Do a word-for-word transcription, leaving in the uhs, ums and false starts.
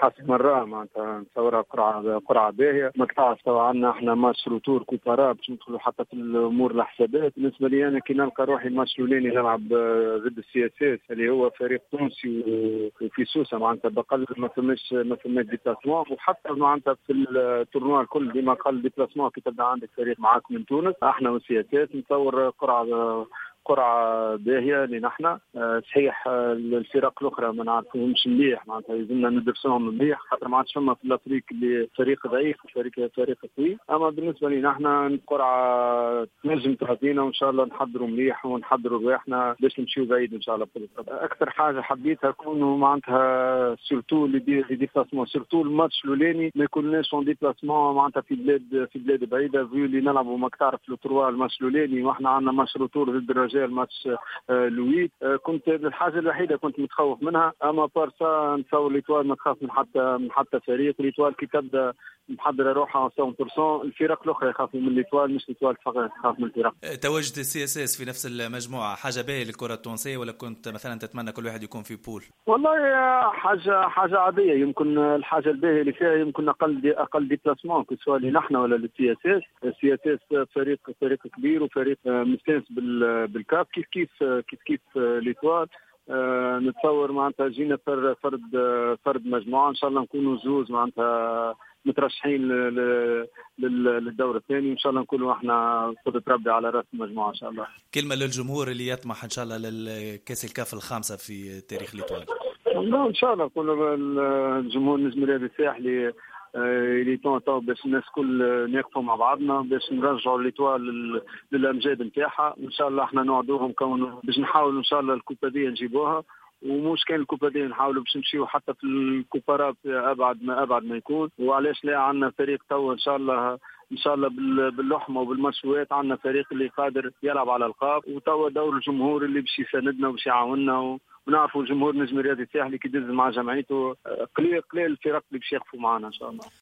حسب مرة معناتها نتصورها قرعة قرعة باهية. ما تعرف طبعا عندنا احنا ماتش روتور كوبارا باش ندخلوا حتى في الامور الحسابات. بالنسبة لي انا كي نلقى روحي الماتش الاولاني نلعب ضد السي اس اس اللي هو فريق تونسي وفي سوسة معناتها بقل ما فماش ما فماش ديبلاسمون، وحتى معناتها في التورنوا الكل ديما قل ديبلاسمون كي تبدا عندك فريق معاك من تونس احنا والسي اس اس. نتصور قرعة قرعة باهية لنا احنا. صحيح الفرق الأخرى ما نعرفوهمش مليح معناتها يلزمنا ندرسوهم مليح خاطر ما عادش فما في الأفريق اللي فريق ضعيف وفريق فريق قوي. أما بالنسبة لنا احنا قرعة تنجم تعطينا وإن شاء الله نحضروا مليح ونحضروا رواحنا باش نمشيو بعيد إن شاء الله. أكثر حاجة حبيتها كونوا معناتها سورتو اللي دي ديبلاسمون سورتو الماتش الأولاني ما يكونناش اون ديبلاسمون معناتها في بلاد في بلاد بعيدة فيو اللي نلعبوا ما تعرف لو تروا الماتش الأولاني واحنا عندنا ماتش روتور ضد الرجاء الماتش لويت. كنت الحاجه الوحيده كنت متخوف منها، اما بارسا نتصور ليتوال ما تخاف من حتى من حتى فريق. ليتوال كي تبدا محضره روحها مية بالمية الفرق الاخرى يخافوا من ليتوال مش ليتوال فقط تخاف من الفرق. تواجد السي اس اس في نفس المجموعه حاجه باهيه للكره التونسيه ولا كنت مثلا تتمنى كل واحد يكون في بول؟ والله حاجه حاجه عاديه. يمكن الحاجه الباهيه اللي فيها يمكن اقل دي اقل ديبلاسمون سواء لنا احنا ولا للسي اس اس. السي اس اس فريق فريق كبير وفريق مستانس بالكاف كيف كيف كيف كيف ليتوال. أه نتصور معناتها جينا فرد فرد فرد مجموعه ان شاء الله نكونوا زوز معناتها مترشحين للدور الثاني وان شاء الله نكونوا احنا قدرة ربي على راس المجموعه ان شاء الله. كلمه للجمهور اللي يطمح ان شاء الله للكاس الكاف الخامسه في تاريخ ليتوال. والله ان شاء الله كل الجمهور نجم الرياضي الساحلي اللي تو باش الناس كل نقفوا مع بعضنا باش نرجعوا ليتوال للامجاد نتاعها. ان شاء الله احنا نوعدوهم كون باش نحاولوا ان شاء الله الكوبا دي نجيبوها، ومش كان الكوبا دي نحاولوا باش نمشيو حتى في الكوبارات ابعد ما ابعد ما يكون. وعلاش لا عندنا فريق تو ان شاء الله ان شاء الله باللحمه وبالمشويات عندنا فريق اللي قادر يلعب على القاب. وتوا دور الجمهور اللي باش يساندنا وباش يعاوننا، ونعرفوا الجمهور نجم الرياضي الساحلي كي يدز مع جمعيته قليل قليل الفرق اللي باش يقفوا معنا ان شاء الله.